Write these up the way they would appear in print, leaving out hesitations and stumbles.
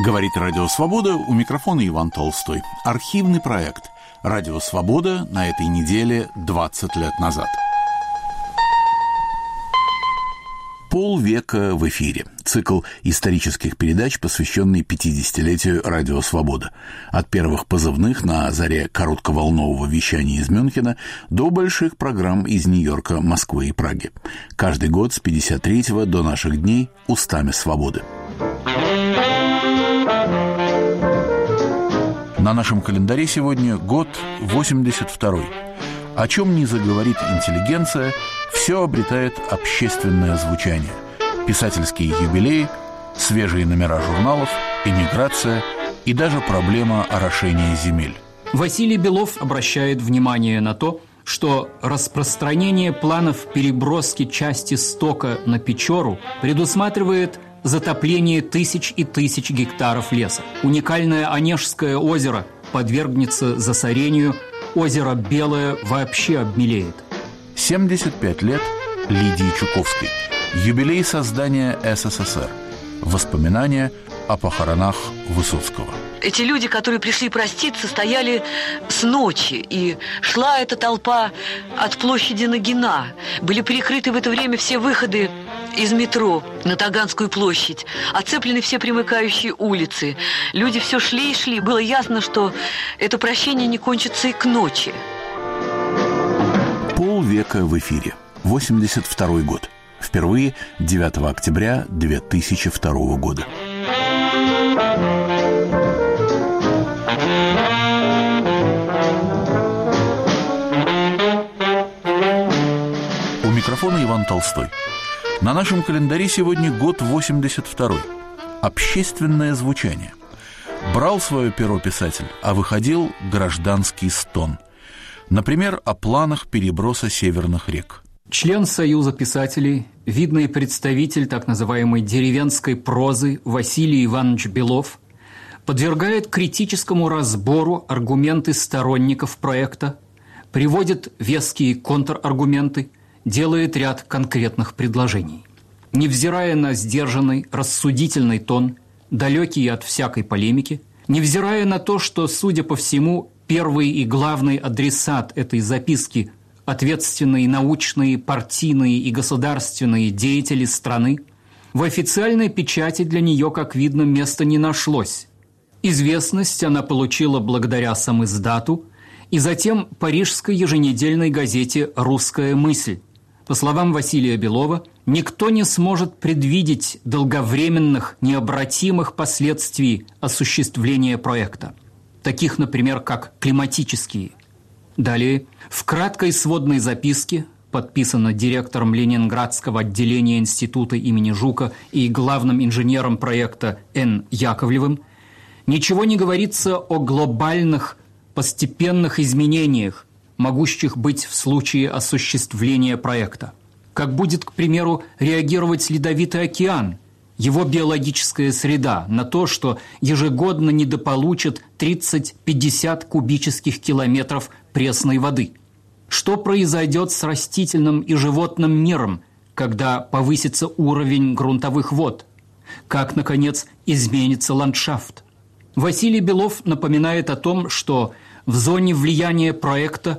Говорит Радио Свобода, у микрофона Иван Толстой. Архивный проект «Радио Свобода» на этой неделе 20 лет назад. Полвека в эфире. Цикл исторических передач, посвященный 50-летию Радио Свобода. От первых позывных на заре коротковолнового вещания из Мюнхена до больших программ из Нью-Йорка, Москвы и Праги. Каждый год с 53-го до наших дней устами свободы. На нашем календаре сегодня год 82-й. О чем не заговорит интеллигенция, все обретает общественное звучание. Писательские юбилеи, свежие номера журналов, эмиграция и даже проблема орошения земель. Василий Белов обращает внимание на то, что распространение планов переброски части стока на Печору предусматривает затопление тысяч и тысяч гектаров леса. Уникальное Онежское озеро подвергнется засорению, озеро Белое вообще обмелеет. 75 лет Лидии Чуковской. Юбилей создания СССР. Воспоминания о похоронах Высоцкого. Эти люди, которые пришли проститься, стояли с ночи, и шла эта толпа от площади Нагина. Были перекрыты в это время все выходы из метро на Таганскую площадь, оцеплены все примыкающие улицы. Люди все шли и шли. Было ясно, что это прощение не кончится и к ночи. Полвека в эфире. 82-й год. Впервые 9 октября 2002 года. У микрофона Иван Толстой. На нашем календаре сегодня год 82-й. Общественное звучание. Брал свое перо писатель, а выходил гражданский стон. Например, о планах переброса северных рек. Член Союза писателей, видный представитель так называемой деревенской прозы Василий Иванович Белов подвергает критическому разбору аргументы сторонников проекта, приводит веские контраргументы, делает ряд конкретных предложений. Невзирая на сдержанный, рассудительный тон, далекий от всякой полемики, невзирая на то, что, судя по всему, первый и главный адресат этой записки – ответственные научные, партийные и государственные деятели страны, в официальной печати для нее, как видно, места не нашлось. Известность она получила благодаря самиздату и затем парижской еженедельной газете «Русская мысль». По словам Василия Белова, никто не сможет предвидеть долговременных, необратимых последствий осуществления проекта, таких, например, как климатические. Далее, в краткой сводной записке, подписано директором Ленинградского отделения института имени Жука и главным инженером проекта Н. Яковлевым, ничего не говорится о глобальных, постепенных изменениях, могущих быть в случае осуществления проекта. Как будет, к примеру, реагировать Ледовитый океан, его биологическая среда, на то, что ежегодно недополучат 30-50 кубических километров пресной воды? Что произойдет с растительным и животным миром, когда повысится уровень грунтовых вод? Как, наконец, изменится ландшафт? Василий Белов напоминает о том, что в зоне влияния проекта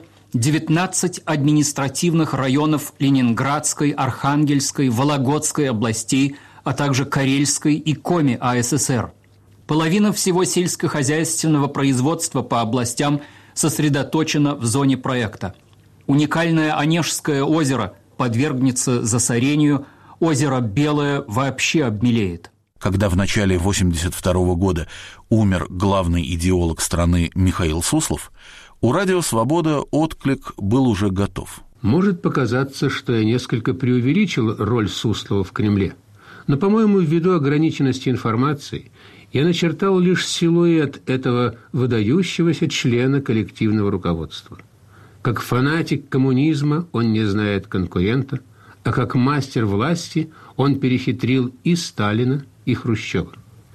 19 административных районов Ленинградской, Архангельской, Вологодской областей, а также Карельской и Коми АССР. Половина всего сельскохозяйственного производства по областям сосредоточена в зоне проекта. Уникальное Онежское озеро подвергнется засорению, озеро Белое вообще обмелеет. Когда в начале 82-го года умер главный идеолог страны Михаил Суслов, у «Радио Свобода» отклик был уже готов. Может показаться, что я несколько преувеличил роль Суслова в Кремле, но, по-моему, ввиду ограниченности информации, я начертал лишь силуэт этого выдающегося члена коллективного руководства. Как фанатик коммунизма он не знает конкурента, а как мастер власти он перехитрил и Сталина, и Хрущева.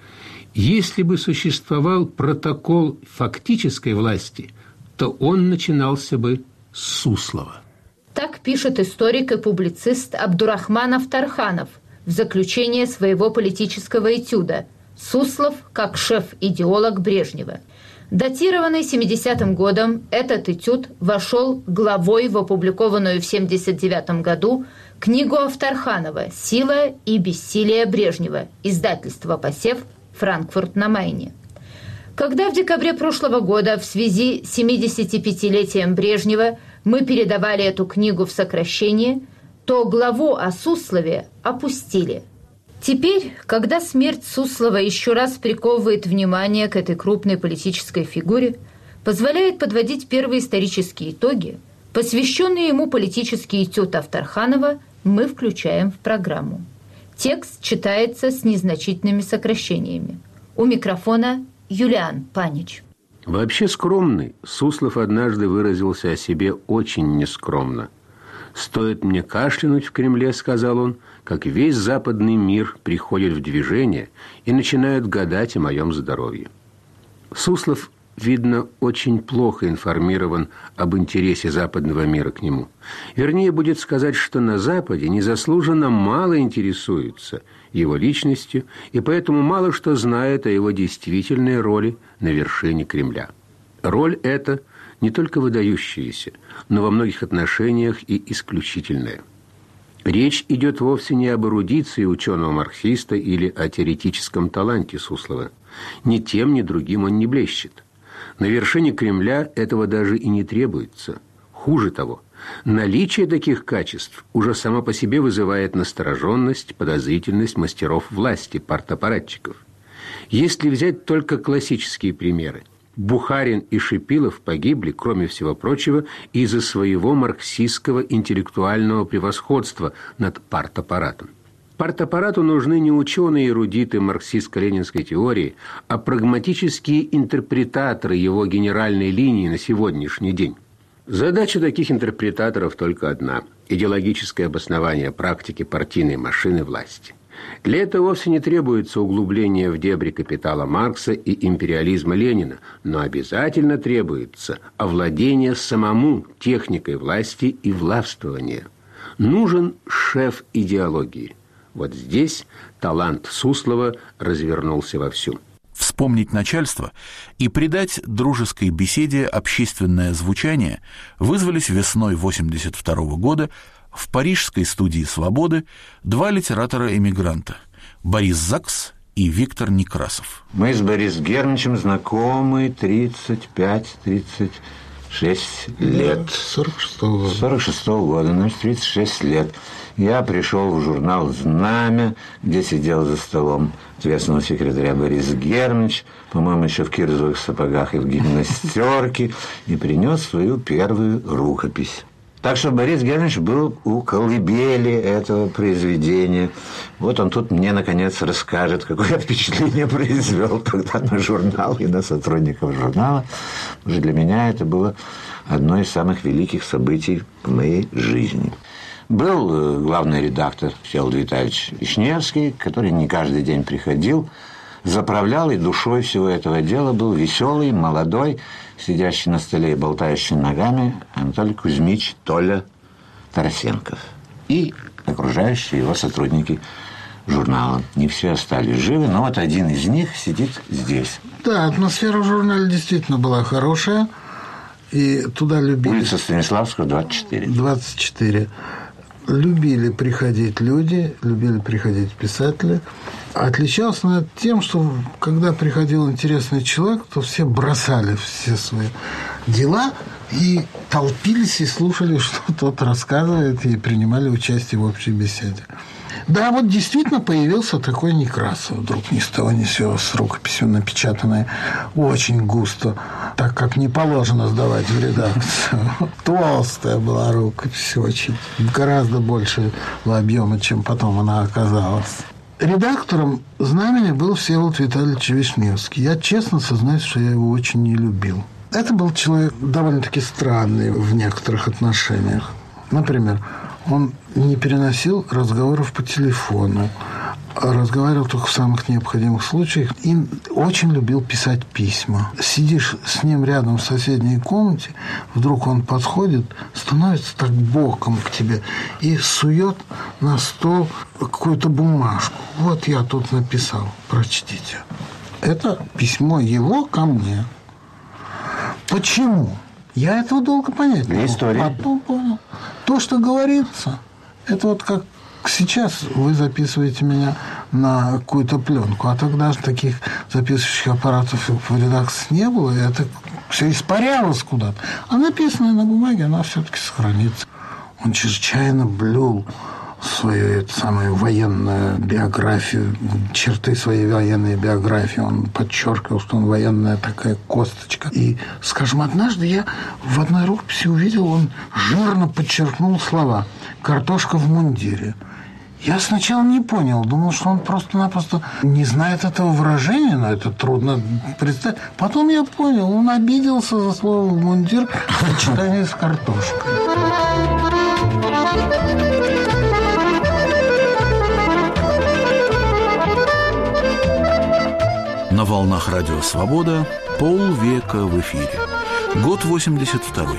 Если бы существовал протокол фактической власти, то он начинался бы с Суслова. Так пишет историк и публицист Абдурахман Авторханов в заключение своего политического этюда Суслов как шеф-идеолог Брежнева. Датированный 70-м годом, этот этюд вошел главой в опубликованную в 79 году книгу Авторханова «Сила и бессилие Брежнева», издательство «Посев», Франкфурт на Майне. Когда в декабре прошлого года в связи с 75-летием Брежнева мы передавали эту книгу в сокращение, то главу о Суслове опустили. Теперь, когда смерть Суслова еще раз приковывает внимание к этой крупной политической фигуре, позволяет подводить первые исторические итоги, посвященный ему политический этюд Авторханова, мы включаем в программу. Текст читается с незначительными сокращениями. У микрофона Юлиан Панич. Вообще скромный, Суслов однажды выразился о себе очень нескромно. «Стоит мне кашлянуть в Кремле, — сказал он, — как весь западный мир приходит в движение и начинают гадать о моем здоровье». Суслов, видно, очень плохо информирован об интересе западного мира к нему. Вернее, будет сказать, что на Западе незаслуженно мало интересуются его личностью и поэтому мало что знает о его действительной роли на вершине Кремля. Роль эта не только выдающаяся, но во многих отношениях и исключительная. Речь идет вовсе не об эрудиции ученого-марксиста или о теоретическом таланте Суслова. Ни тем, ни другим он не блещет. На вершине Кремля этого даже и не требуется. Хуже того, наличие таких качеств уже само по себе вызывает настороженность, подозрительность мастеров власти, партаппаратчиков. Если взять только классические примеры, Бухарин и Шипилов погибли, кроме всего прочего, из-за своего марксистского интеллектуального превосходства над партаппаратом. Партаппарату нужны не ученые-эрудиты марксистско-ленинской теории, а прагматические интерпретаторы его генеральной линии на сегодняшний день. Задача таких интерпретаторов только одна – идеологическое обоснование практики партийной машины власти. Для этого вовсе не требуется углубление в дебри капитала Маркса и империализма Ленина, но обязательно требуется овладение самому техникой власти и властвования. Нужен шеф идеологии. Вот здесь талант Суслова развернулся вовсю. Вспомнить начальство и придать дружеской беседе общественное звучание вызвались весной 1982 года в парижской студии «Свободы» два литератора-эмигранта – Борис Закс и Виктор Некрасов. Мы с Борисом Германовичем знакомы 35-36 лет. 46-го года, значит, 36 лет. Я пришел в журнал «Знамя», где сидел за столом ответственного секретаря Борис Германович, по-моему, еще в кирзовых сапогах и в гимнастерке, и принес свою первую рукопись. Так что Борис Германович был у колыбели этого произведения. Вот он тут мне, наконец, расскажет, какое впечатление произвел тогда на журнал и на сотрудников журнала. Уже для меня это было одно из самых великих событий в моей жизни. Был главный редактор Всеволод Витальевич Вишневский, который не каждый день приходил, заправлял, и душой всего этого дела был веселый, молодой, сидящий на столе и болтающий ногами Анатолий Кузьмич Толя Тарасенков и окружающие его сотрудники журнала. Не все остались живы, но вот один из них сидит здесь. Да, атмосфера в журнале действительно была хорошая, и туда любили... Улица Станиславского, 24. 24. Любили приходить люди, любили приходить писатели. Отличался она тем, что когда приходил интересный человек, то все бросали все свои дела и толпились и слушали, что тот рассказывает, и принимали участие в общей беседе. Да, вот действительно появился такой Некрасов вдруг ни с того ни с сего, с рукописью напечатанной очень густо, так как не положено сдавать в редакцию. Толстая была рукопись, очень, гораздо больше объема, чем потом она оказалась. Редактором «Знамени» был Всеволод Витальевич Вишневский. Я честно сознаюсь, что я его очень не любил. Это был человек довольно-таки странный в некоторых отношениях. Например, он не переносил разговоров по телефону. разговаривал только в самых необходимых случаях и очень любил писать письма. Сидишь с ним рядом в соседней комнате, вдруг он подходит, становится так боком к тебе и сует на стол какую-то бумажку. Вот я тут написал, прочтите. Это письмо его ко мне. Почему? Я этого долго понять не мог. История. Потом понял. То, что говорится, это вот как сейчас вы записываете меня на какую-то пленку, а тогда же таких записывающих аппаратов в редакции не было, и это все испарялось куда-то. А написанное на бумаге, она все-таки сохранится. Он чрезвычайно блюл свою самую военную биографию, черты своей военной биографии. Он подчеркивал, что он военная такая косточка. И, скажем, однажды я в одной рукописи увидел, он жирно подчеркнул слова «картошка в мундире». Я сначала не понял, думал, что он просто-напросто не знает этого выражения, но это трудно представить. Потом я понял, он обиделся за слово «мундир» в сочетании с картошкой. На волнах Радио Свобода полвека в эфире. Год 82-й.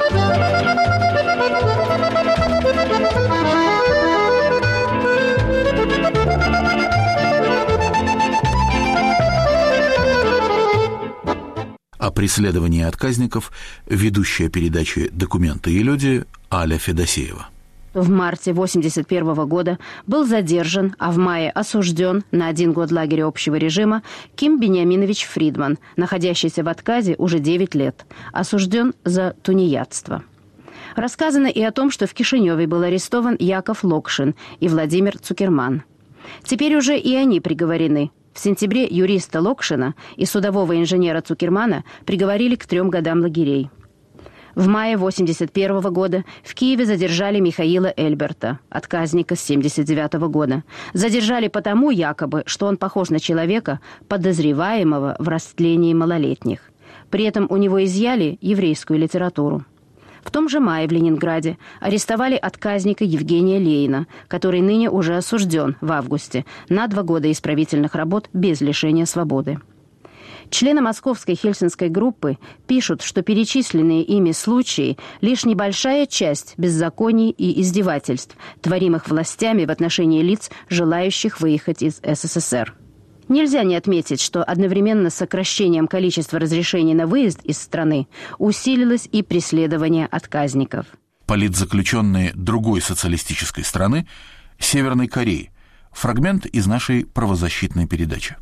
О преследовании отказников ведущая передачи «Документы и люди» Аля Федосеева. В марте 1981 года был задержан, а в мае осужден на 1 год лагеря общего режима Ким Бениаминович Фридман, находящийся в отказе уже 9 лет, осужден за тунеядство. Рассказано и о том, что в Кишиневе был арестован Яков Локшин и Владимир Цукерман. Теперь уже и они приговорены. В сентябре юриста Локшина и судового инженера Цукермана приговорили к 3 годам лагерей. В мае 1981 года в Киеве задержали Михаила Эльберта, отказника с 1979 года. Задержали потому, якобы, что он похож на человека, подозреваемого в растлении малолетних. При этом у него изъяли еврейскую литературу. В том же мае в Ленинграде арестовали отказника Евгения Лейна, который ныне уже осужден в августе на 2 года исправительных работ без лишения свободы. Члены московской хельсинской группы пишут, что перечисленные ими случаи – лишь небольшая часть беззаконий и издевательств, творимых властями в отношении лиц, желающих выехать из СССР. Нельзя не отметить, что одновременно с сокращением количества разрешений на выезд из страны усилилось и преследование отказников. Политзаключенные другой социалистической страны – Северной Кореи. Фрагмент из нашей правозащитной передачи.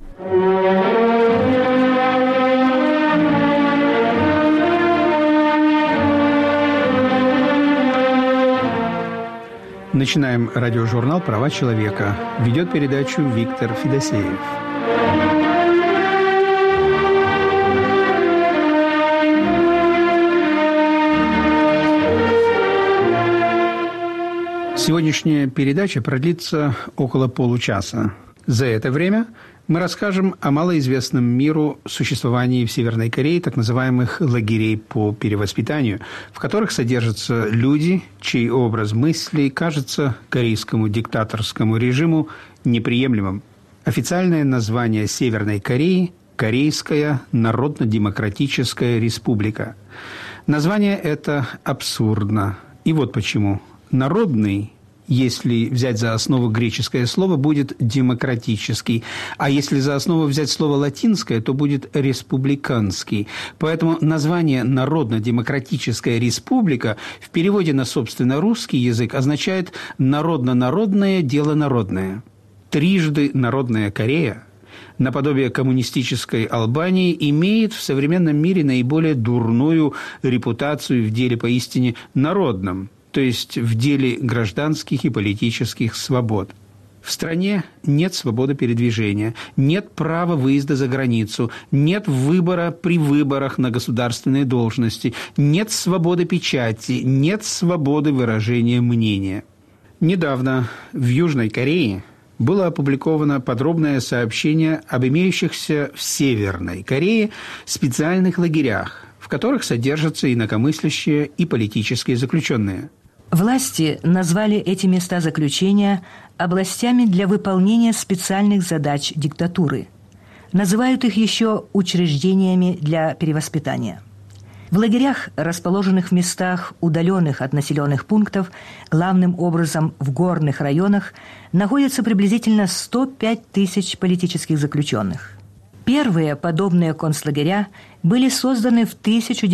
Начинаем радиожурнал «Права человека». Ведет передачу Виктор Федосеев. Сегодняшняя передача продлится около получаса. За это время мы расскажем о малоизвестном миру существовании в Северной Корее так называемых лагерей по перевоспитанию, в которых содержатся люди, чей образ мыслей кажется корейскому диктаторскому режиму неприемлемым. Официальное название Северной Кореи – Корейская Народно-Демократическая Республика. Название это абсурдно. И вот почему. Народный, если взять за основу греческое слово, будет демократический, а если за основу взять слово латинское, то будет республиканский. Поэтому название «Народно-демократическая республика» в переводе на собственно русский язык означает «народно-народное, дело народное». Трижды народная Корея, наподобие коммунистической Албании, имеет в современном мире наиболее дурную репутацию в деле поистине народном, то есть в деле гражданских и политических свобод. В стране нет свободы передвижения, нет права выезда за границу, нет выбора при выборах на государственные должности, нет свободы печати, нет свободы выражения мнения. Недавно в Южной Корее было опубликовано подробное сообщение об имеющихся в Северной Корее специальных лагерях, в которых содержатся инакомыслящие и политические заключенные. Власти назвали эти места заключения областями для выполнения специальных задач диктатуры. Называют их еще учреждениями для перевоспитания. В лагерях, расположенных в местах, удаленных от населенных пунктов, главным образом в горных районах, находится приблизительно 105 тысяч политических заключенных. Первые подобные концлагеря были созданы в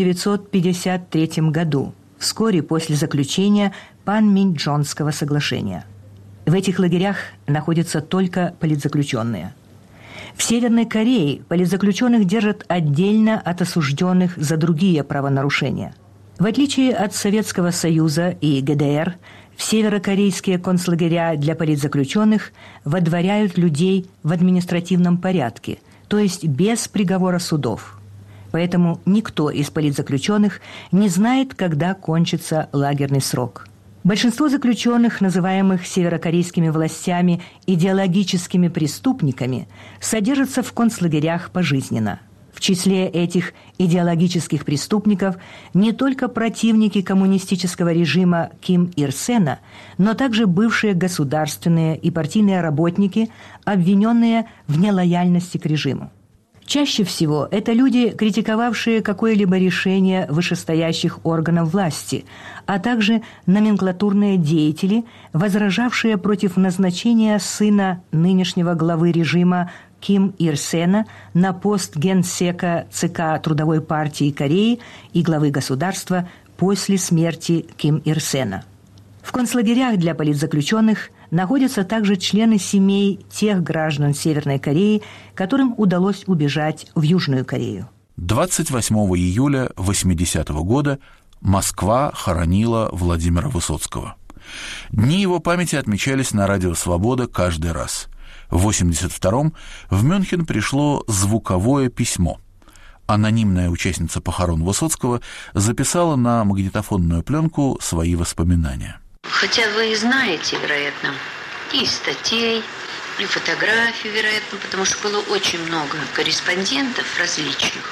1953 году, вскоре после заключения Панминджонского соглашения. В этих лагерях находятся только политзаключенные. В Северной Корее политзаключенных держат отдельно от осужденных за другие правонарушения. В отличие от Советского Союза и ГДР, в северокорейские концлагеря для политзаключенных водворяют людей в административном порядке, то есть без приговора судов. Поэтому никто из политзаключенных не знает, когда кончится лагерный срок. Большинство заключенных, называемых северокорейскими властями идеологическими преступниками, содержатся в концлагерях пожизненно. В числе этих идеологических преступников не только противники коммунистического режима Ким Ир Сена, но также бывшие государственные и партийные работники, обвиненные в нелояльности к режиму. Чаще всего это люди, критиковавшие какое-либо решение вышестоящих органов власти, а также номенклатурные деятели, возражавшие против назначения сына нынешнего главы режима Ким Ир Сена на пост генсека ЦК Трудовой партии Кореи и главы государства после смерти Ким Ир Сена. В концлагерях для политзаключенных находятся также члены семей тех граждан Северной Кореи, которым удалось убежать в Южную Корею. 28 июля 80-го года Москва хоронила Владимира Высоцкого. Дни его памяти отмечались на радио «Свобода» каждый раз. В 82-м в Мюнхен пришло звуковое письмо. Анонимная участница похорон Высоцкого записала на магнитофонную пленку свои воспоминания. Хотя вы знаете, вероятно, и статей, и фотографий, вероятно, потому что было очень много корреспондентов различных.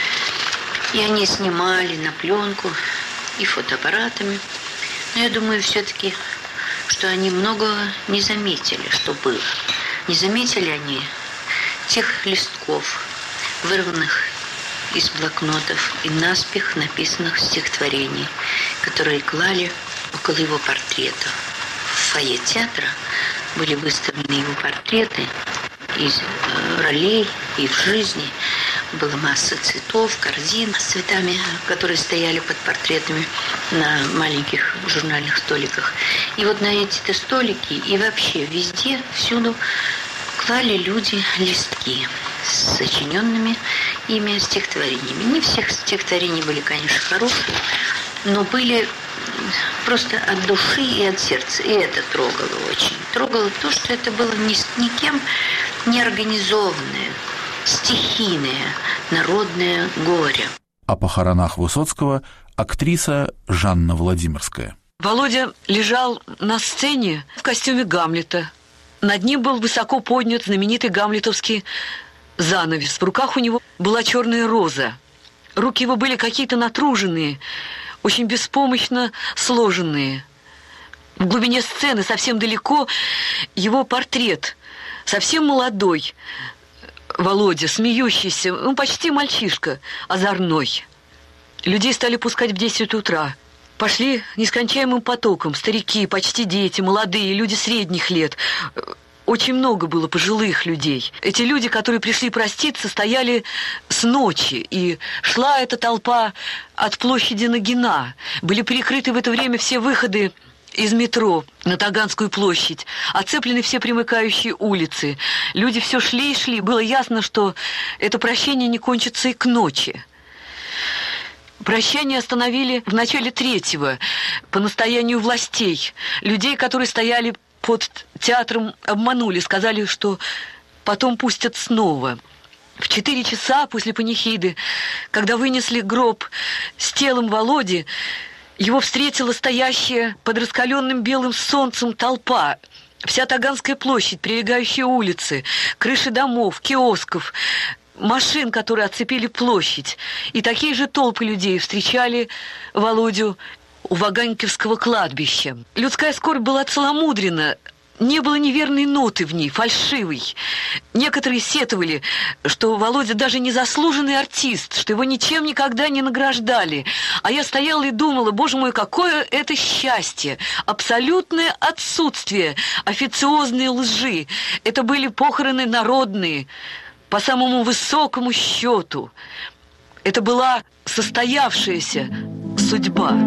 И они снимали на пленку и фотоаппаратами. Но я думаю все-таки, что они многого не заметили, что было. Не заметили они тех листков, вырванных из блокнотов и наспех написанных стихотворений, которые клали около его портрета. В фойе театра были выставлены его портреты из ролей и в жизни. Была масса цветов, корзин с цветами, которые стояли под портретами на маленьких журнальных столиках. И вот на эти-то столики и вообще везде, всюду клали люди листки с сочиненными ими стихотворениями. Не всех стихотворений были, конечно, хорошие, но были просто от души и от сердца. И это трогало очень. Трогало то, что это было никем не организованное, стихийное, народное горе. О похоронах Высоцкого актриса Жанна Владимирская. Володя лежал на сцене в костюме Гамлета. Над ним был высоко поднят знаменитый гамлетовский занавес. В руках у него была черная роза. Руки его были какие-то натруженные, очень беспомощно сложенные. В глубине сцены, совсем далеко, его портрет, совсем молодой Володя, смеющийся, почти мальчишка, озорной. Людей стали пускать в 10 утра. Пошли нескончаемым потоком старики, почти дети, молодые, люди средних лет. Очень много было пожилых людей. Эти люди, которые пришли проститься, стояли с ночи, и шла эта толпа от площади Нагина. Были перекрыты в это время все выходы из метро на Таганскую площадь, оцеплены все примыкающие улицы. Люди все шли и шли. Было ясно, что это прощение не кончится и к ночи. Прощание остановили в начале 3-го по настоянию властей. Людей, которые стояли под театром, обманули, сказали, что потом пустят снова. В 4 часа после панихиды, когда вынесли гроб с телом Володи, его встретила стоящая под раскаленным белым солнцем толпа. Вся Таганская площадь, прилегающие улицы, крыши домов, киосков, машин, которые оцепили площадь. И такие же толпы людей встречали Володю у Ваганьковского кладбища. Людская скорбь была целомудренна, не было неверной ноты в ней, фальшивой. Некоторые сетовали, что Володя даже незаслуженный артист, что его ничем никогда не награждали. А я стояла и думала, боже мой, какое это счастье! Абсолютное отсутствие официозной лжи. Это были похороны народные, по самому высокому счету. Это была состоявшаяся судьба.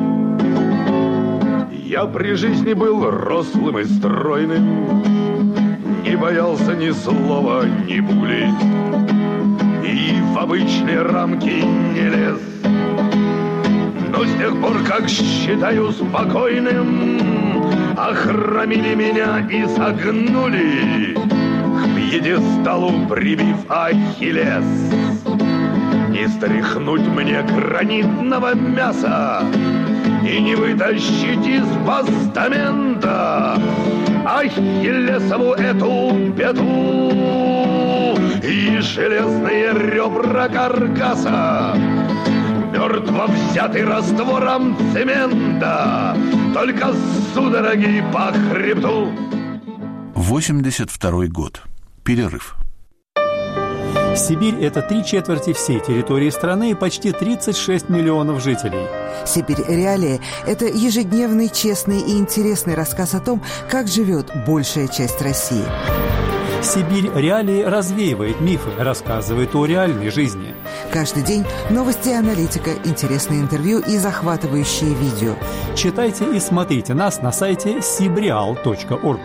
Я при жизни был рослым и стройным, не боялся ни слова, ни пули, и в обычные рамки не лез. Но с тех пор, как считаю спокойным, охромили меня и согнули, к пьедесталу прибив Ахиллес. Не стряхнуть мне гранитного мяса и не вытащить из постамента Ахиллесову эту беду и железные ребра каркаса, мертво взятый раствором цемента, только судороги по хребту. 82 год. Перерыв. Сибирь – это 3/4 всей территории страны и почти 36 миллионов жителей. «Сибирь. Реалии» – это ежедневный, честный и интересный рассказ о том, как живет большая часть России. «Сибирь. Реалии» развеивает мифы, рассказывает о реальной жизни. Каждый день новости и аналитика, интересные интервью и захватывающие видео. Читайте и смотрите нас на сайте sibreal.org.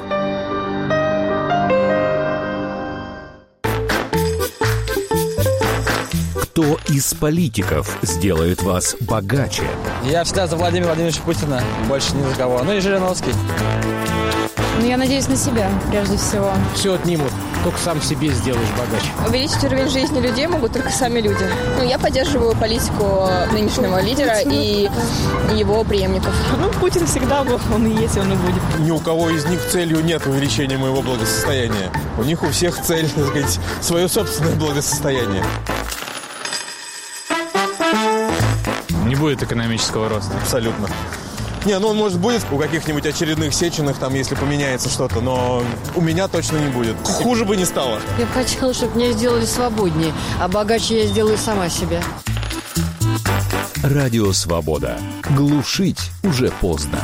Кто из политиков сделает вас богаче? Я всегда за Владимира Владимировича Путина, больше ни за кого. Ну и Жириновский. Ну, я надеюсь на себя, прежде всего. Все отнимут, только сам себе сделаешь богаче. Увеличить уровень жизни людей могут только сами люди. Ну, я поддерживаю политику нынешнего лидера и его преемников. Ну, Путин всегда был, он и есть, он и будет. Ни у кого из них целью нет увеличения моего благосостояния. У них у всех цель, так сказать, свое собственное благосостояние. Не будет экономического роста. Абсолютно. Не, ну он, может, будет у каких-нибудь очередных Сеченых, там, если поменяется что-то, но у меня точно не будет. Хуже бы не стало. Я бы хотела, чтобы меня сделали свободнее, а богаче я сделаю сама себя. Радио «Свобода». Глушить уже поздно.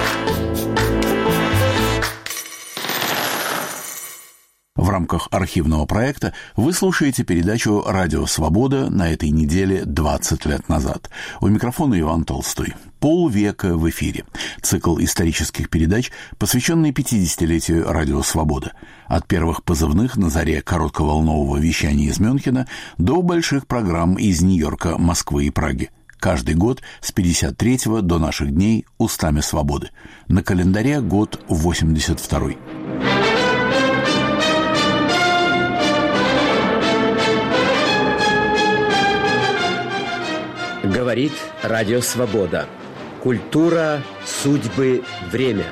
В рамках архивного проекта вы слушаете передачу «Радио Свобода» на этой неделе 20 лет назад. У микрофона Иван Толстой. Полвека в эфире. Цикл исторических передач, посвященный 50-летию «Радио Свобода». От первых позывных на заре коротковолнового вещания из Мюнхена до больших программ из Нью-Йорка, Москвы и Праги. Каждый год с 53-го до наших дней устами свободы. На календаре год 82-й. Говорит Радио Свобода. Культура, судьбы, время.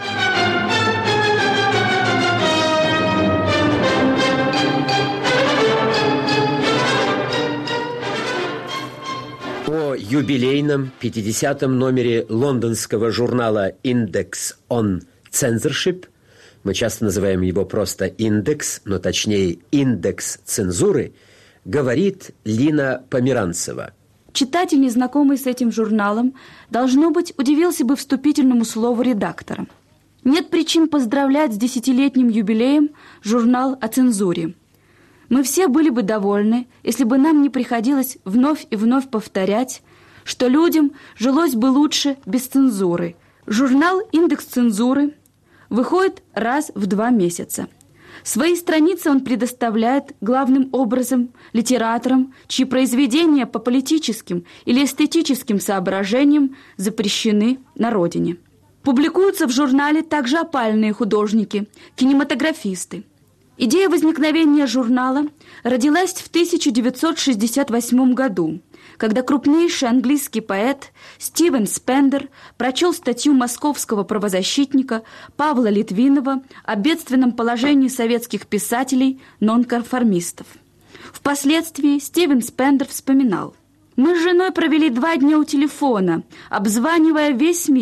О юбилейном 50-м номере лондонского журнала «Index on Censorship», мы часто называем его просто «Индекс», но точнее «Индекс цензуры», говорит Лина Померанцева. Читатель, незнакомый с этим журналом, должно быть, удивился бы вступительному слову редактора. Нет причин поздравлять с 10-летним юбилеем журнал о цензуре. Мы все были бы довольны, если бы нам не приходилось вновь и вновь повторять, что людям жилось бы лучше без цензуры. Журнал «Индекс цензуры» выходит раз в 2 месяца. Свои страницы он предоставляет главным образом литераторам, чьи произведения по политическим или эстетическим соображениям запрещены на родине. Публикуются в журнале также опальные художники, кинематографисты. Идея возникновения журнала родилась в 1968 году, когда крупнейший английский поэт Стивен Спендер прочел статью московского правозащитника Павла Литвинова о бедственном положении советских писателей-нонконформистов. Впоследствии Стивен Спендер вспоминал: «Мы с женой провели 2 дня у телефона, обзванивая весь мир,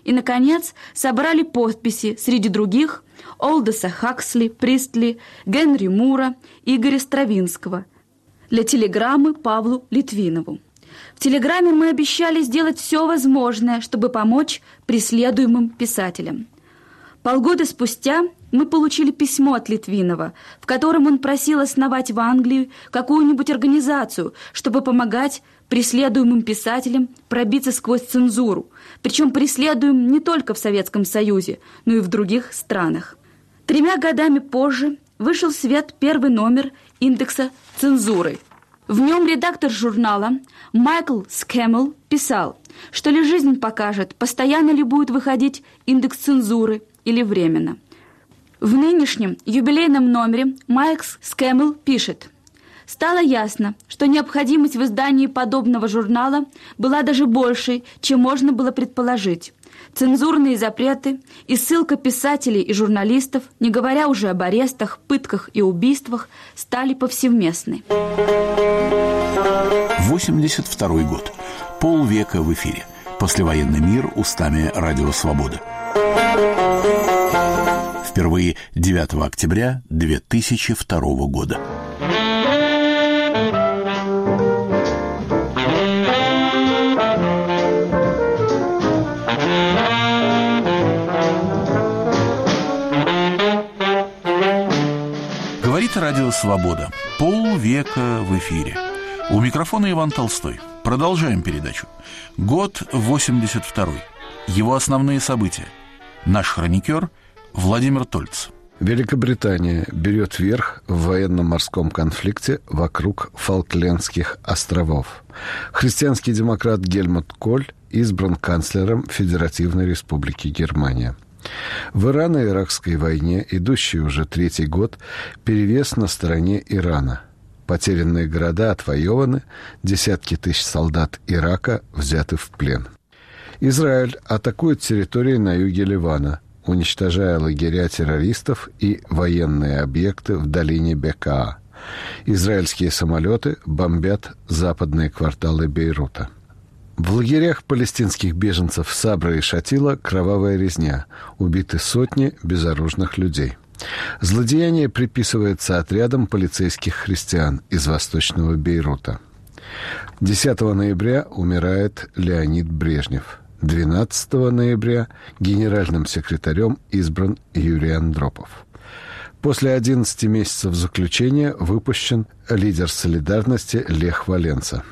И, наконец, собрали подписи, среди других Олдоса Хаксли, Пристли, Генри Мура, Игоря Стравинского, для телеграммы Павлу Литвинову. В телеграмме мы обещали сделать все возможное, чтобы помочь преследуемым писателям. Полгода спустя мы получили письмо от Литвинова, в котором он просил основать в Англии какую-нибудь организацию, чтобы помогать преследуемым писателям пробиться сквозь цензуру, причем преследуем не только в Советском Союзе, но и в других странах. 3 годами позже вышел в свет первый номер индекса цензуры. В нем редактор журнала Майкл Скэмл писал, что ли жизнь покажет, постоянно ли будет выходить индекс цензуры или временно. В нынешнем юбилейном номере Майкл Скэмл пишет: «Стало ясно, что необходимость в издании подобного журнала была даже большей, чем можно было предположить. Цензурные запреты и ссылка писателей и журналистов, не говоря уже об арестах, пытках и убийствах, стали повсеместны». 1982 год. Полвека в эфире. Послевоенный мир устами Радио Свобода. Впервые 9 октября 2002 года. Говорит Радио Свобода. Полвека в эфире. У микрофона Иван Толстой. Продолжаем передачу. Год 82-й. Его основные события. Наш хроникер Владимир Тольц. Великобритания берет верх в военно-морском конфликте вокруг Фолклендских островов. Христианский демократ Гельмут Коль избран канцлером Федеративной Республики Германия. В ирано-иракской войне, идущей уже 3-й год, перевес на стороне Ирана. Потерянные города отвоеваны, десятки тысяч солдат Ирака взяты в плен. Израиль атакует территории на юге Ливана, уничтожая лагеря террористов и военные объекты в долине Бекаа. Израильские самолеты бомбят западные кварталы Бейрута. В лагерях палестинских беженцев Сабра и Шатила кровавая резня. Убиты сотни безоружных людей. Злодеяние приписывается отрядам полицейских христиан из восточного Бейрута. 10 ноября умирает Леонид Брежнев. 12 ноября генеральным секретарем избран Юрий Андропов. После 11 месяцев заключения выпущен лидер «Солидарности» Лех Валенса.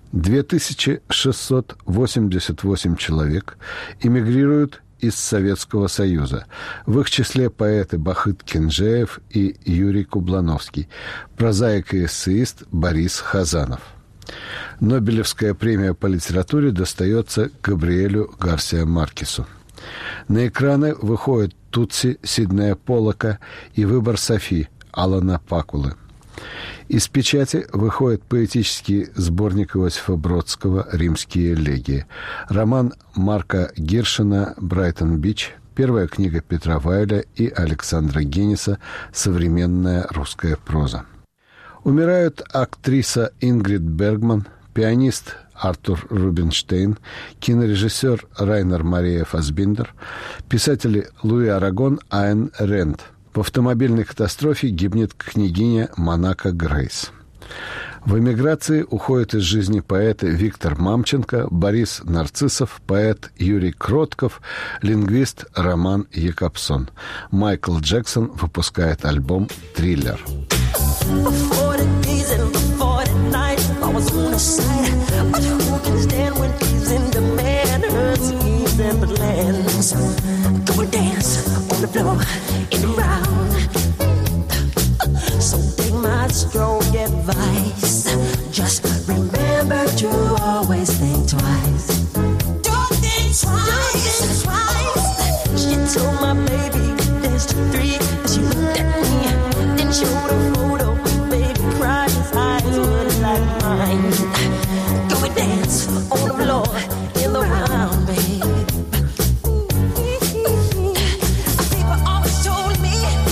2688 человек эмигрируют из Советского Союза. В их числе поэты Бахыт Кенжеев и Юрий Кублановский, прозаик и эссеист Борис Хазанов. Нобелевская премия по литературе достается Габриэлю Гарсиа Маркесу. На экраны выходят «Тутси» Сиднея Поллока и «Выбор Софи» Алана Пакулы. Из печати выходит поэтический сборник Иосифа Бродского «Римские элегии», роман Марка Гиршина «Брайтон-Бич», первая книга Петра Вайля и Александра Генниса «Современная русская проза». Умирают актриса Ингрид Бергман, пианист Артур Рубинштейн, кинорежиссер Райнер Мария Фассбиндер, писатели Луи Арагон, Айн Рэнд. В автомобильной катастрофе гибнет княгиня Монако Грейс. В эмиграции уходят из жизни поэты Виктор Мамченко, Борис Нарциссов, поэт Юрий Кротков, лингвист Роман Якобсон. Майкл Джексон выпускает альбом «Триллер». Strong advice. Just remember to always think twice. Don't think twice. She told my baby there's 3. She looked at me, then showed a photo. Baby cried, his eyes were like mine. Go and dance on the floor in the round, babe. People always told me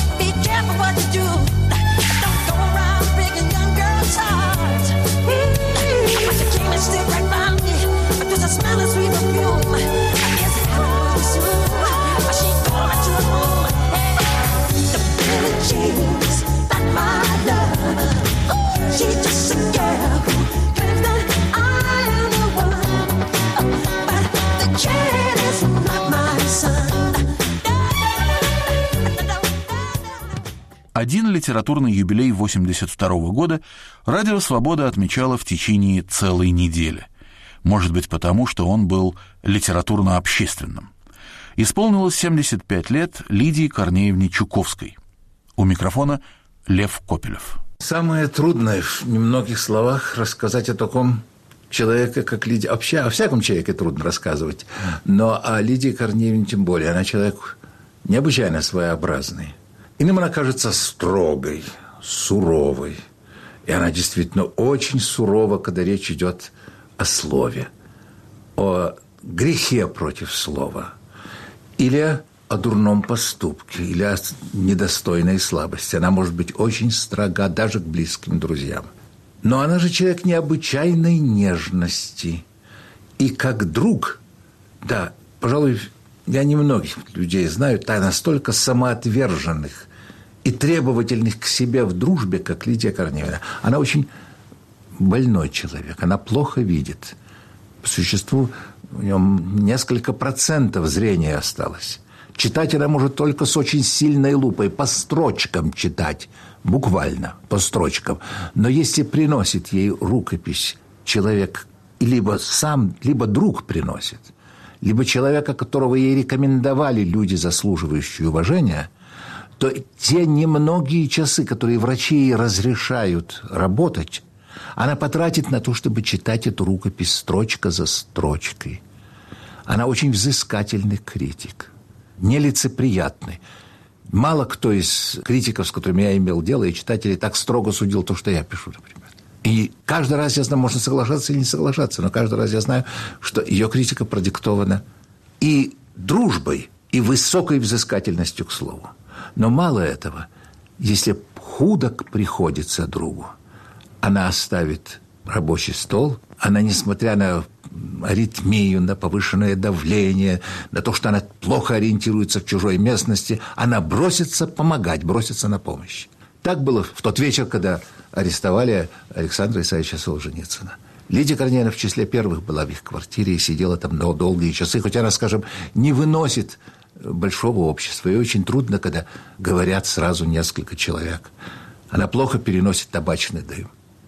литературный юбилей 1982 года «Радио Свобода» отмечало в течение целой недели. Может быть, потому, что он был литературно-общественным. Исполнилось 75 лет Лидии Корнеевне Чуковской. У микрофона Лев Копелев. Самое трудное в немногих словах рассказать о таком человеке, как Лидия. Вообще, о всяком человеке трудно рассказывать, но о Лидии Корнеевне тем более. Она человек необычайно своеобразный. Иным она кажется строгой, суровой. И она действительно очень сурова, когда речь идет о слове, о грехе против слова, или о дурном поступке, или о недостойной слабости. Она может быть очень строга даже к близким друзьям. Но она же человек необычайной нежности. И как друг, да, пожалуй, я немногих людей знаю, настолько самоотверженных и требовательных к себе в дружбе, как Лидия Корнеевна. Она очень больной человек, она плохо видит. По существу у нее несколько процентов зрения осталось. Читать она может только с очень сильной лупой, по строчкам читать, буквально, по строчкам. Но если приносит ей рукопись человек, либо сам, либо друг приносит, либо человека, которого ей рекомендовали люди, заслуживающие уважения, то те немногие часы, которые врачи ей разрешают работать, она потратит на то, чтобы читать эту рукопись строчка за строчкой. Она очень взыскательный критик, нелицеприятный. Мало кто из критиков, с которыми я имел дело, и читателей так строго судил то, что я пишу, например. И каждый раз я знаю, можно соглашаться или не соглашаться, но каждый раз я знаю, что ее критика продиктована и дружбой, и высокой взыскательностью к слову. Но мало этого. Если худо приходится другу, она оставит рабочий стол, она, несмотря на аритмию, на повышенное давление, на то, что она плохо ориентируется в чужой местности, она бросится помогать, бросится на помощь. Так было в тот вечер, когда арестовали Александра Исаевича Солженицына. Лидия Корнеевна в числе первых была в их квартире и сидела там на долгие часы, хоть она, скажем, не выносит большого общества. И очень трудно, когда говорят сразу несколько человек. Она плохо переносит табачный дым.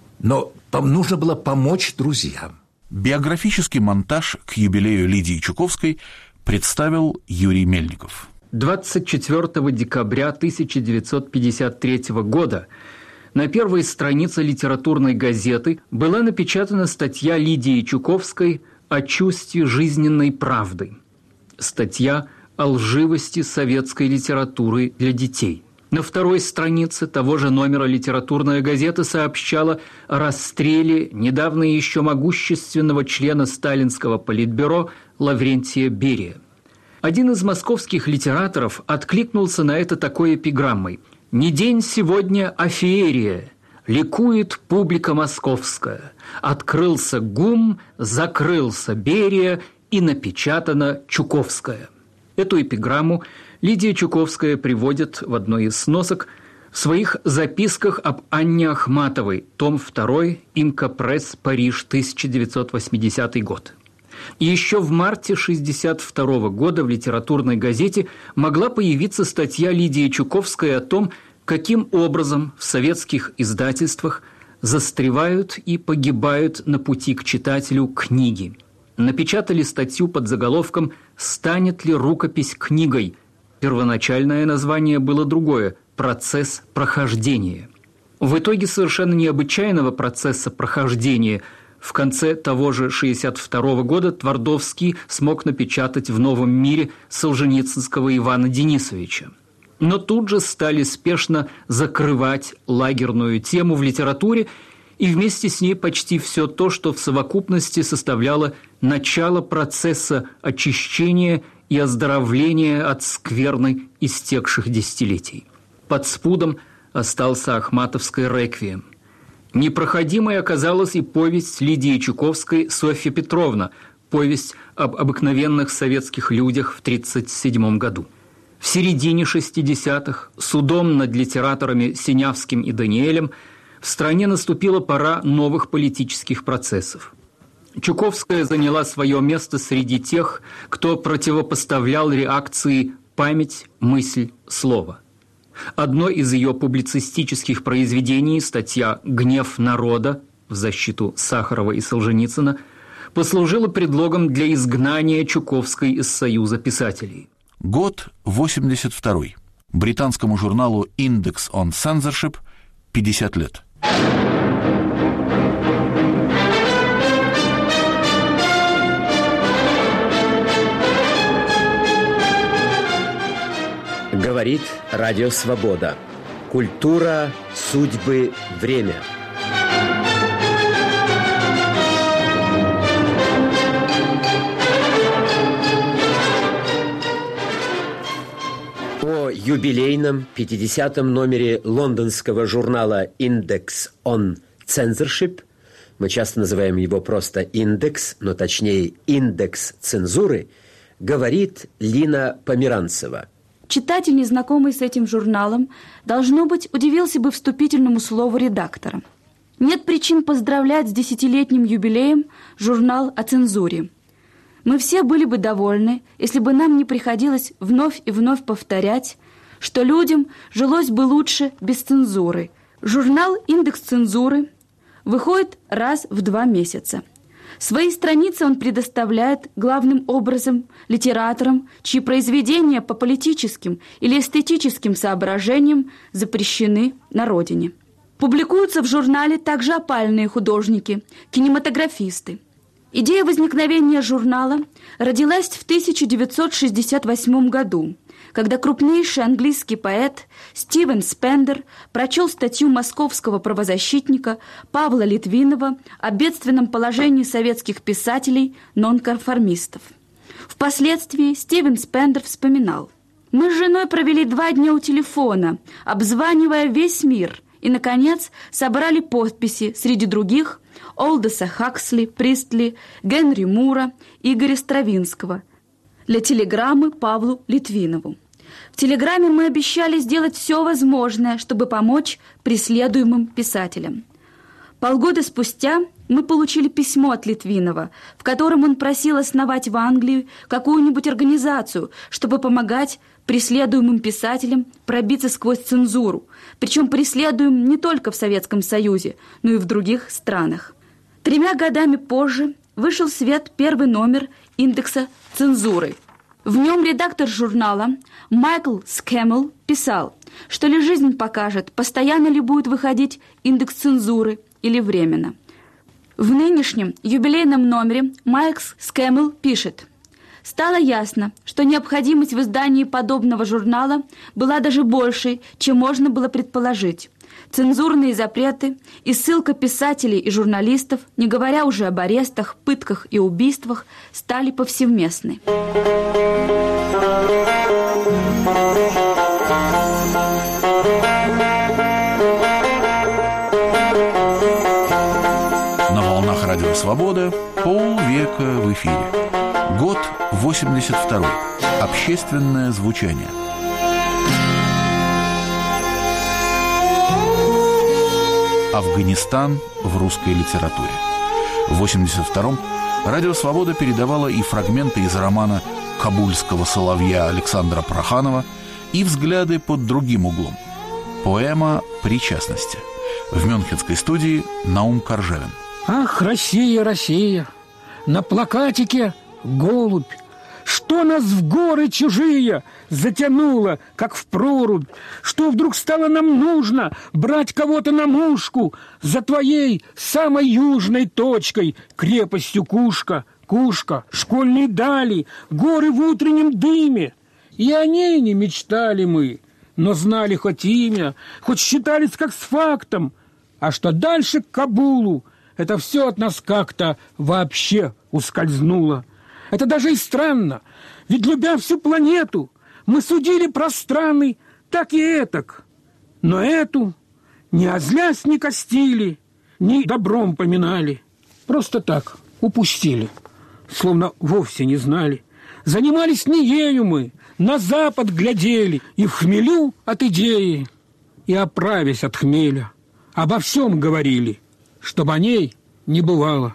Но нужно было помочь друзьям. Биографический монтаж к юбилею Лидии Чуковской представил Юрий Мельников. 24 декабря 1953 года на первой странице литературной газеты была напечатана статья Лидии Чуковской о чувстве жизненной правды. Статья о лживости советской литературы для детей. На второй странице того же номера литературная газета сообщала о расстреле недавно еще могущественного члена сталинского политбюро Лаврентия Берия. Один из московских литераторов откликнулся на это такой эпиграммой: «Не день сегодня, а феерия. Ликует публика московская. Открылся ГУМ, закрылся Берия и напечатана Чуковская». Эту эпиграмму Лидия Чуковская приводит в одной из сносок в своих записках об Анне Ахматовой, том 2, Инка-пресс, Париж, 1980 год. И еще в марте 1962 года в литературной газете могла появиться статья Лидии Чуковской о том, каким образом в советских издательствах застревают и погибают на пути к читателю книги. Напечатали статью под заголовком «Станет ли рукопись книгой?». Первоначальное название было другое – «Процесс прохождения». В итоге совершенно необычайного процесса прохождения в конце того же 1962 года Твардовский смог напечатать в «Новом мире» Солженицынского Ивана Денисовича. Но тут же стали спешно закрывать лагерную тему в литературе, и вместе с ней почти все то, что в совокупности составляло начало процесса очищения и оздоровления от скверны истекших десятилетий. Под спудом остался ахматовский реквием. Непроходимой оказалась и повесть Лидии Чуковской «Софья Петровна», повесть об обыкновенных советских людях в 1937 году. В середине 60-х судом над литераторами Синявским и Даниэлем в стране наступила пора новых политических процессов. Чуковская заняла свое место среди тех, кто противопоставлял реакции «память, мысль, слово». Одно из ее публицистических произведений, статья «Гнев народа» в защиту Сахарова и Солженицына, послужило предлогом для изгнания Чуковской из Союза писателей. Год 82-й. Британскому журналу Index on Censorship 50 лет. Говорит Радио Свобода. Культура, судьбы, время. О юбилейном 50-м номере лондонского журнала Index on Censorship, мы часто называем его просто «Индекс», но точнее «Индекс цензуры», говорит Лина Померанцева. Читатель, незнакомый с этим журналом, должно быть, удивился бы вступительному слову редактора. Нет причин поздравлять с 10-летним юбилеем журнал о цензуре. Мы все были бы довольны, если бы нам не приходилось вновь и вновь повторять, что людям жилось бы лучше без цензуры. Журнал «Индекс цензуры» выходит раз в 2 месяца. Свои страницы он предоставляет главным образом литераторам, чьи произведения по политическим или эстетическим соображениям запрещены на родине. Публикуются в журнале также опальные художники, кинематографисты. Идея возникновения журнала родилась в 1968 году, когда крупнейший английский поэт Стивен Спендер прочел статью московского правозащитника Павла Литвинова о бедственном положении советских писателей-нонконформистов. Впоследствии Стивен Спендер вспоминал: «Мы с женой провели 2 дня у телефона, обзванивая весь мир, и, наконец, собрали подписи, среди других, Олдоса Хаксли, Пристли, Генри Мура, Игоря Стравинского, для телеграммы Павлу Литвинову. В телеграмме мы обещали сделать все возможное, чтобы помочь преследуемым писателям. Полгода спустя мы получили письмо от Литвинова, в котором он просил основать в Англии какую-нибудь организацию, чтобы помогать преследуемым писателям пробиться сквозь цензуру, причем преследуем не только в Советском Союзе, но и в других странах. 3 годами позже вышел в свет 1-й номер индекса цензуры. В нем редактор журнала Майкл Скэмл писал, что ли жизнь покажет, постоянно ли будет выходить индекс цензуры или временно. В нынешнем юбилейном номере Майкл Скэмл пишет: «Стало ясно, что необходимость в издании подобного журнала была даже большей, чем можно было предположить. Цензурные запреты и ссылка писателей и журналистов, не говоря уже об арестах, пытках и убийствах, стали повсеместны». На волнах Радио Свобода полвека в эфире. Год 82-й. Общественное звучание. Афганистан в русской литературе. В 82-м Радио Свобода передавала и фрагменты из романа «Кабульского соловья» Александра Проханова, и взгляды под другим углом. Поэма «Причастности». В мюнхенской студии Наум Коржевин. Ах, Россия, Россия, на плакатике голубь. Что нас в горы чужие затянуло, как в прорубь? Что вдруг стало нам нужно брать кого-то на мушку за твоей самой южной точкой, крепостью Кушка, Кушка, школьные дали, горы в утреннем дыме? И о ней не мечтали мы, но знали хоть имя, хоть считались как с фактом. А что дальше к Кабулу, это все от нас как-то вообще ускользнуло. Это даже и странно, ведь, любя всю планету, мы судили про страны так и этак. Но эту ни озлясь не костили, ни добром поминали. Просто так упустили, словно вовсе не знали. Занимались не ею мы, на запад глядели, и в хмелю от идеи, и оправясь от хмеля. Обо всем говорили, чтоб о ней не бывало.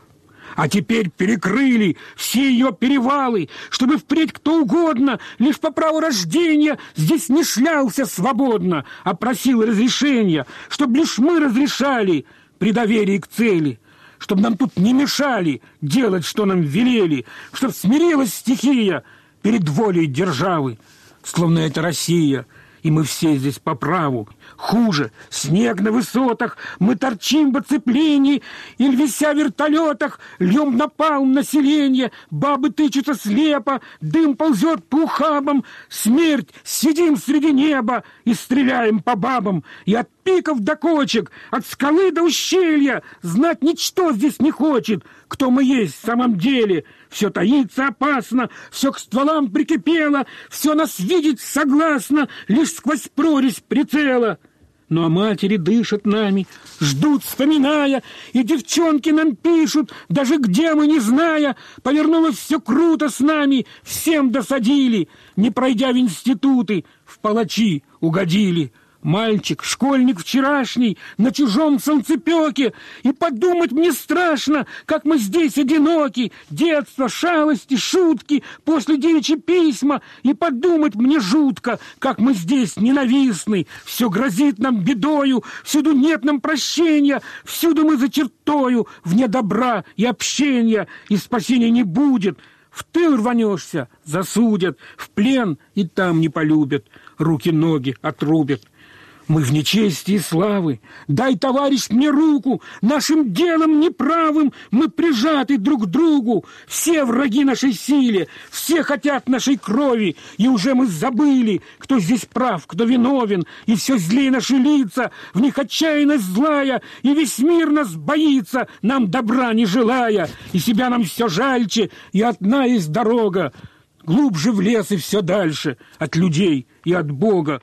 А теперь перекрыли все ее перевалы, чтобы впредь кто угодно, лишь по праву рождения, здесь не шлялся свободно, а просил разрешения, чтобы лишь мы разрешали при доверии к цели, чтобы нам тут не мешали делать, что нам велели, чтоб смирилась стихия перед волей державы, словно это Россия, и мы все здесь по праву. Хуже, снег на высотах, мы торчим в оцеплении, или, вися в вертолетах, льем напалм население, бабы тычутся слепо, дым ползет по ухабам, смерть, сидим среди неба и стреляем по бабам, и от пиков до кочек, от скалы до ущелья, знать ничто здесь не хочет, кто мы есть в самом деле. Все таится опасно, все к стволам прикипело, все нас видеть согласно, лишь сквозь прорезь прицела. Ну а матери дышат нами, ждут, вспоминая, и девчонки нам пишут, даже где мы, не зная, повернулось все круто с нами, всем досадили, не пройдя в институты, в палачи угодили. Мальчик, школьник вчерашний, на чужом солнцепеке, и подумать мне страшно, как мы здесь одиноки, детство, шалости, шутки, после девичьи письма, и подумать мне жутко, как мы здесь ненавистны, все грозит нам бедою, всюду нет нам прощения, всюду мы за чертою, вне добра и общения, и спасения не будет. В тыл рванешься, засудят, в плен и там не полюбят, руки-ноги отрубят. Мы в нечести и славы. Дай, товарищ, мне руку. Нашим делом неправым мы прижаты друг к другу. Все враги нашей силе, все хотят нашей крови. И уже мы забыли, кто здесь прав, кто виновен. И все злее наши лица, в них отчаянность злая. И весь мир нас боится, нам добра не желая. И себя нам все жальче, и одна есть дорога. Глубже в лес и все дальше, от людей и от Бога.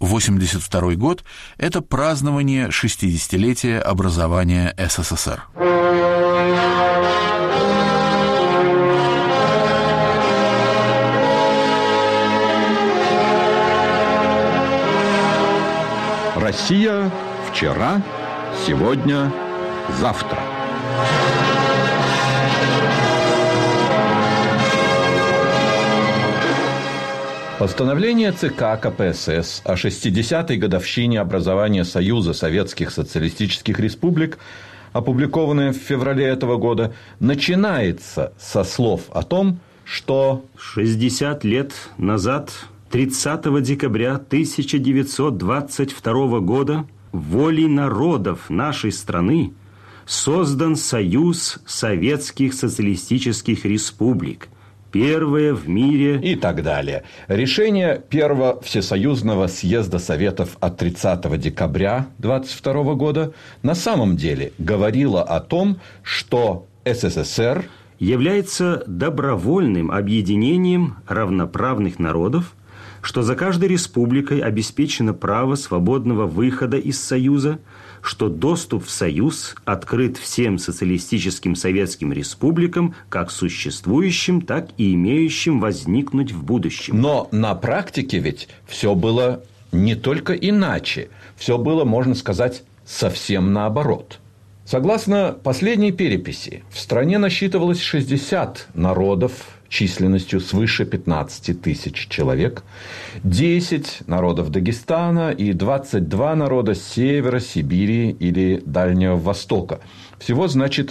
1982 год – это празднование 60-летия образования СССР. Россия вчера, сегодня, завтра. Постановление ЦК КПСС о 60-й годовщине образования Союза Советских Социалистических Республик, опубликованное в феврале этого года, начинается со слов о том, что 60 лет назад, 30 декабря 1922 года, волей народов нашей страны создан Союз Советских Социалистических Республик, первое в мире и так далее. Решение Первого Всесоюзного съезда Советов от 30 декабря 1922 года на самом деле говорило о том, что СССР является добровольным объединением равноправных народов, что за каждой республикой обеспечено право свободного выхода из Союза, что доступ в Союз открыт всем социалистическим советским республикам, как существующим, так и имеющим возникнуть в будущем. Но на практике ведь все было не только иначе. Все было, можно сказать, совсем наоборот. Согласно последней переписи, в стране насчитывалось 60 народов численностью свыше 15 тысяч человек, 10 народов Дагестана и 22 народа Севера, Сибири или Дальнего Востока. Всего, значит,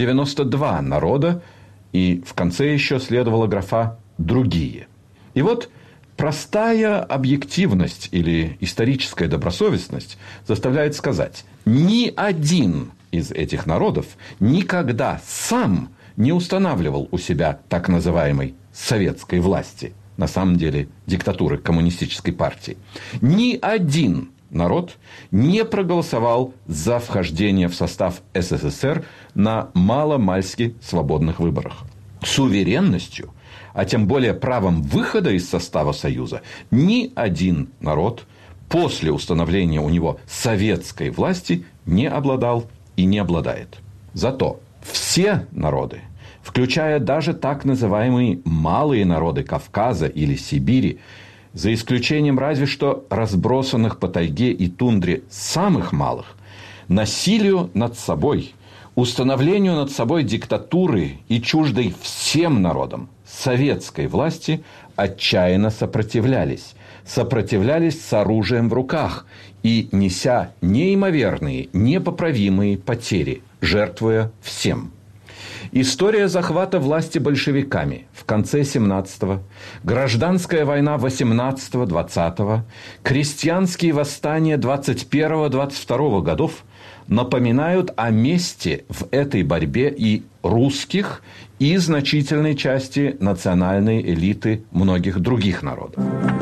92 народа, и в конце еще следовала графа «другие». И вот простая объективность или историческая добросовестность заставляет сказать, ни один из этих народов никогда сам не устанавливал у себя так называемой советской власти, на самом деле диктатуры коммунистической партии. Ни один народ не проголосовал за вхождение в состав СССР на маломальски свободных выборах. Суверенностью, а тем более правом выхода из состава Союза, ни один народ после установления у него советской власти не обладал и не обладает. Зато все народы, включая даже так называемые малые народы Кавказа или Сибири, за исключением разве что разбросанных по тайге и тундре самых малых, насилию над собой, установлению над собой диктатуры и чуждой всем народам советской власти отчаянно сопротивлялись. Сопротивлялись с оружием в руках и неся неимоверные, непоправимые потери, жертвуя всем. История захвата власти большевиками в конце 17-го, гражданская война 18-20-го, крестьянские восстания 21-22 годов напоминают о месте в этой борьбе и русских, и значительной части национальной элиты многих других народов.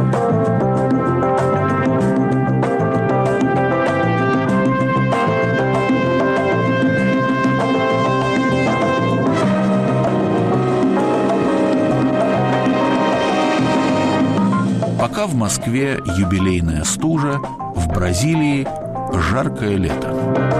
Пока в Москве юбилейная стужа, в Бразилии жаркое лето.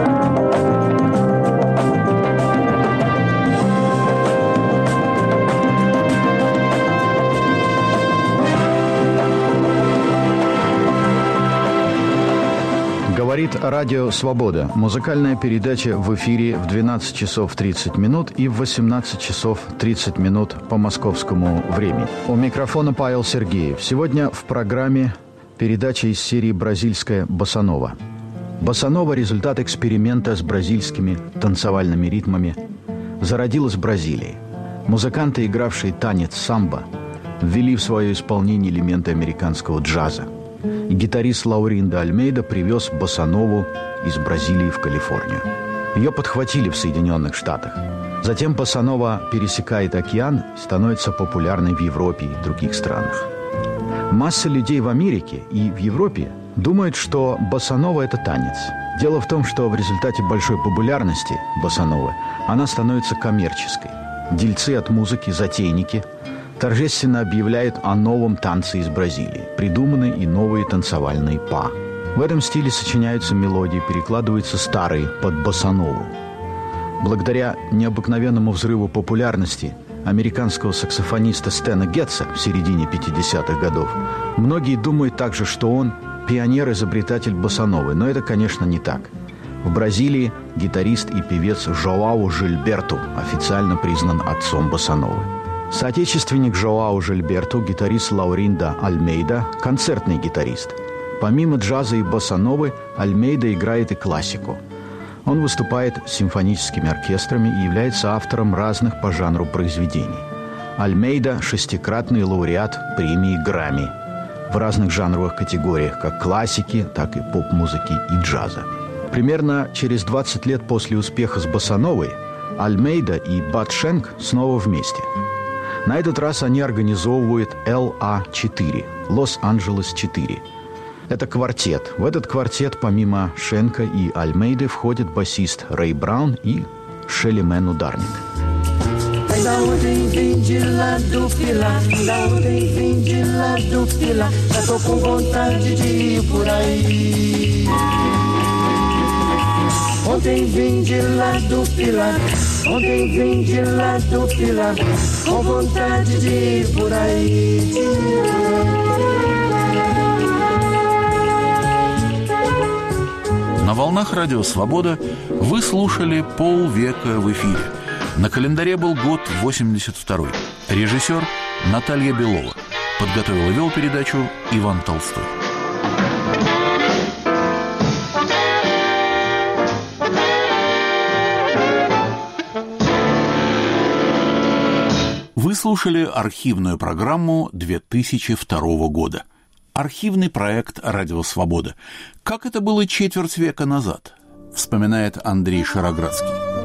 Говорит Радио Свобода. Музыкальная передача в эфире в 12 часов 30 минут и в 18 часов 30 минут по московскому времени. У микрофона Павел Сергеев. Сегодня в программе передача из серии «Бразильская босанова». Босанова – результат эксперимента с бразильскими танцевальными ритмами. Зародилась в Бразилии. Музыканты, игравшие танец самбо, ввели в свое исполнение элементы американского джаза. И гитарист Лауринда Альмейда привез босанову из Бразилии в Калифорнию. Ее подхватили в Соединенных Штатах. Затем босанова пересекает океан и становится популярной в Европе и других странах. Масса людей в Америке и в Европе думают, что босанова – это танец. Дело в том, что в результате большой популярности босановы она становится коммерческой. Дельцы от музыки, затейники – торжественно объявляют о новом танце из Бразилии. Придуманы и новые танцевальные па. В этом стиле сочиняются мелодии, перекладываются старые под босанову. Благодаря необыкновенному взрыву популярности американского саксофониста Стэна Гетца в середине 50-х годов, многие думают также, что он пионер-изобретатель босановы, но это, конечно, не так. В Бразилии гитарист и певец Жоау Жильберту официально признан отцом босановы. Соотечественник Жоау Жильберту, гитарист Лауринда Альмейда, концертный гитарист. Помимо джаза и босановы, Альмейда играет и классику. Он выступает с симфоническими оркестрами и является автором разных по жанру произведений. Альмейда – шестикратный лауреат премии Грэмми в разных жанровых категориях, как классики, так и поп-музыки и джаза. Примерно через 20 лет после успеха с босановой Альмейда и Бад Шенк снова вместе. На этот раз они организовывают LA-4 – Лос-Анджелес-4. Это квартет. В этот квартет помимо Шенка и Альмейды входит басист Рэй Браун и Шелли Мэн ударник. Ontem vim de lá do Pilar, ontem vim de lá do Pilar, com vontade de ir por aí. На волнах Радио Свобода вы слушали полвека в эфире. На календаре был год 82-й. Режиссер Наталья Белова. Подготовил и вел передачу Иван Толстой. Вы слушали архивную программу 2002 года. Архивный проект «Радио Свобода». Как это было четверть века назад, вспоминает Андрей Шароградский.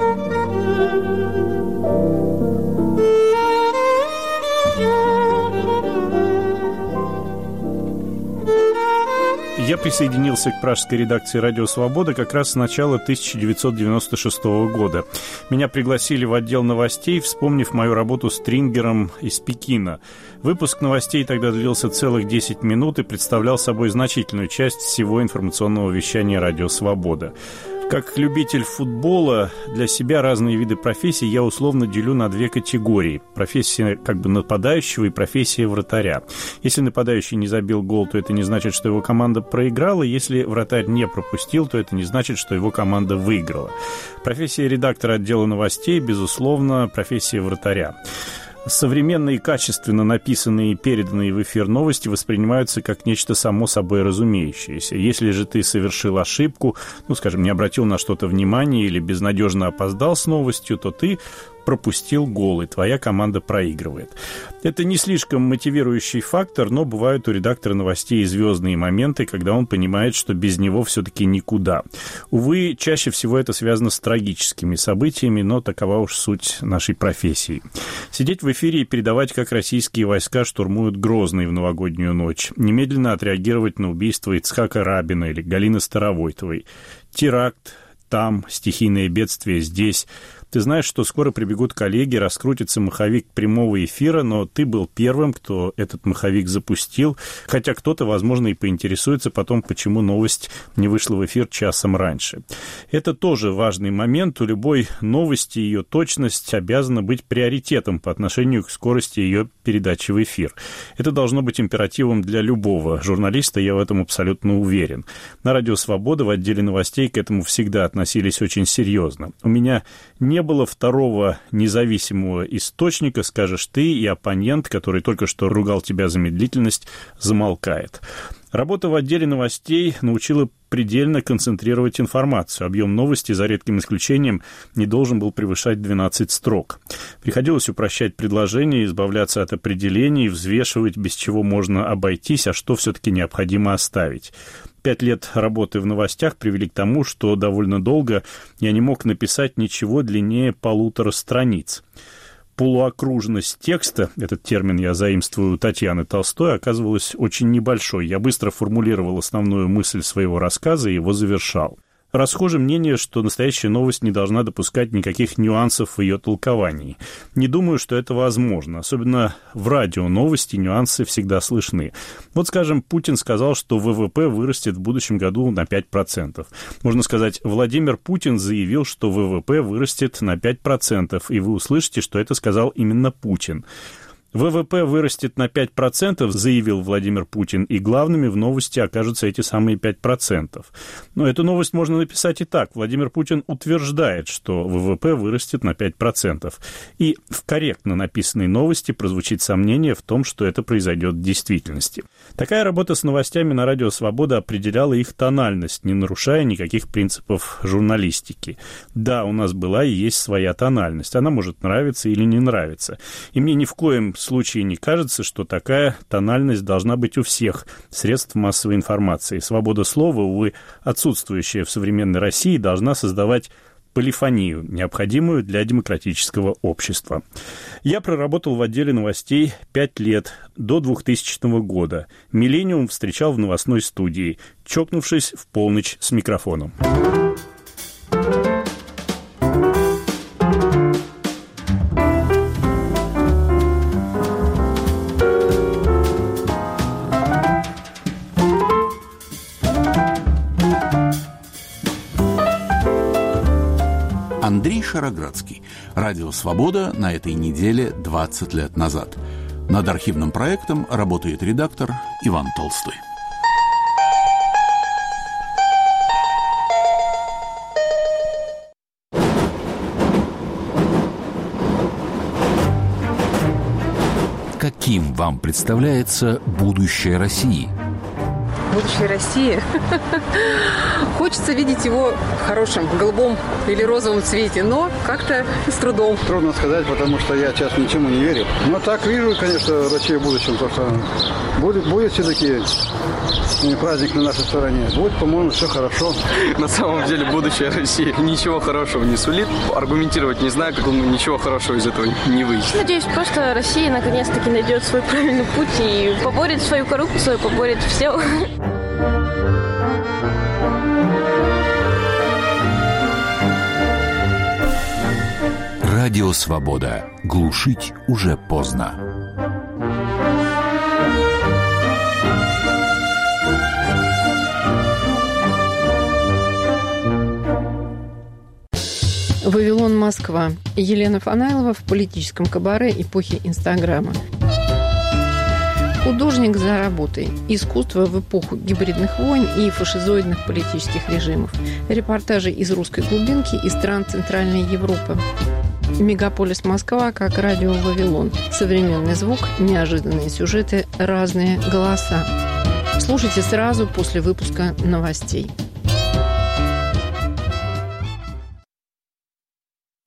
Я присоединился к пражской редакции «Радио Свобода» как раз с начала 1996 года. Меня пригласили в отдел новостей, вспомнив мою работу стрингером из Пекина. Выпуск новостей тогда длился целых 10 минут и представлял собой значительную часть всего информационного вещания «Радио Свобода». Как любитель футбола, для себя разные виды профессий я условно делю на две категории. Профессия как бы нападающего и профессия вратаря. Если нападающий не забил гол, то это не значит, что его команда проиграла. Если вратарь не пропустил, то это не значит, что его команда выиграла. Профессия редактора отдела новостей, безусловно, профессия вратаря. Современные, качественно написанные и переданные в эфир новости воспринимаются как нечто само собой разумеющееся. Если же ты совершил ошибку, скажем, не обратил на что-то внимания или безнадежно опоздал с новостью, то ты пропустил гол, и твоя команда проигрывает. Это не слишком мотивирующий фактор, но бывают у редактора новостей звездные моменты, когда он понимает, что без него все-таки никуда. Увы, чаще всего это связано с трагическими событиями, но такова уж суть нашей профессии. Сидеть в эфире и передавать, как российские войска штурмуют Грозный в новогоднюю ночь. Немедленно отреагировать на убийство Ицхака Рабина или Галины Старовойтовой. Теракт там, стихийное бедствие здесь. Ты знаешь, что скоро прибегут коллеги, раскрутится маховик прямого эфира, но ты был первым, кто этот маховик запустил, хотя кто-то, возможно, и поинтересуется потом, почему новость не вышла в эфир часом раньше. Это тоже важный момент. У любой новости ее точность обязана быть приоритетом по отношению к скорости ее передачи в эфир. Это должно быть императивом для любого журналиста, я в этом абсолютно уверен. На «Радио Свобода» в отделе новостей к этому всегда относились очень серьезно. У меня не было второго независимого источника, скажешь ты, и оппонент, который только что ругал тебя за медлительность, замолкает. Работа в отделе новостей научила предельно концентрировать информацию. Объем новости, за редким исключением, не должен был превышать 12 строк. Приходилось упрощать предложения, избавляться от определений, взвешивать, без чего можно обойтись, а что все-таки необходимо оставить. 5 лет работы в новостях привели к тому, что довольно долго я не мог написать ничего длиннее 1,5 страниц. Полуокружность текста, этот термин я заимствую у Татьяны Толстой, оказывалась очень небольшой. Я быстро формулировал основную мысль своего рассказа и его завершал. Расхоже мнение, что настоящая новость не должна допускать никаких нюансов в ее толковании. Не думаю, что это возможно. Особенно в радио новости нюансы всегда слышны. Вот, скажем, Путин сказал, что ВВП вырастет в будущем году на 5%. Можно сказать, Владимир Путин заявил, что ВВП вырастет на 5%, и вы услышите, что это сказал именно Путин. ВВП вырастет на 5%, заявил Владимир Путин, и главными в новости окажутся эти самые 5%. Но эту новость можно написать и так. Владимир Путин утверждает, что ВВП вырастет на 5%. И в корректно написанной новости прозвучит сомнение в том, что это произойдет в действительности. Такая работа с новостями на «Радио Свобода» определяла их тональность, не нарушая никаких принципов журналистики. Да, у нас была и есть своя тональность. Она может нравиться или не нравиться. И мне ни в коем случае не кажется, что такая тональность должна быть у всех средств массовой информации. Свобода слова, увы, отсутствующая в современной России, должна создавать полифонию, необходимую для демократического общества. Я проработал в отделе новостей 5 лет, до 2000 года. «Миллениум» встречал в новостной студии, чокнувшись в полночь с микрофоном. Андрей Шароградский. «Радио Свобода» на этой неделе 20 лет назад. Над архивным проектом работает редактор Иван Толстой. Каким вам представляется будущее России? Будущее России. Хочется видеть его в хорошем, голубом или розовом цвете, но как-то с трудом. Трудно сказать, потому что я сейчас ничему не верю. Но так вижу, конечно, Россию в будущем, то что будет все-таки праздник на нашей стороне. Будет, по-моему, все хорошо. На самом деле будущее России ничего хорошего не сулит. Аргументировать не знаю, как ничего хорошего из этого не выйдет. Надеюсь, просто Россия наконец-таки найдет свой правильный путь и поборет свою коррупцию, поборет все. Радио Свобода. Глушить уже поздно. «Вавилон, Москва». Елена Фанайлова в политическом кабаре эпохи Инстаграма. Художник за работой. Искусство в эпоху гибридных войн и фашизоидных политических режимов. Репортажи из русской глубинки и стран Центральной Европы. Мегаполис Москва как радио «Вавилон». Современный звук, неожиданные сюжеты, разные голоса. Слушайте сразу после выпуска новостей.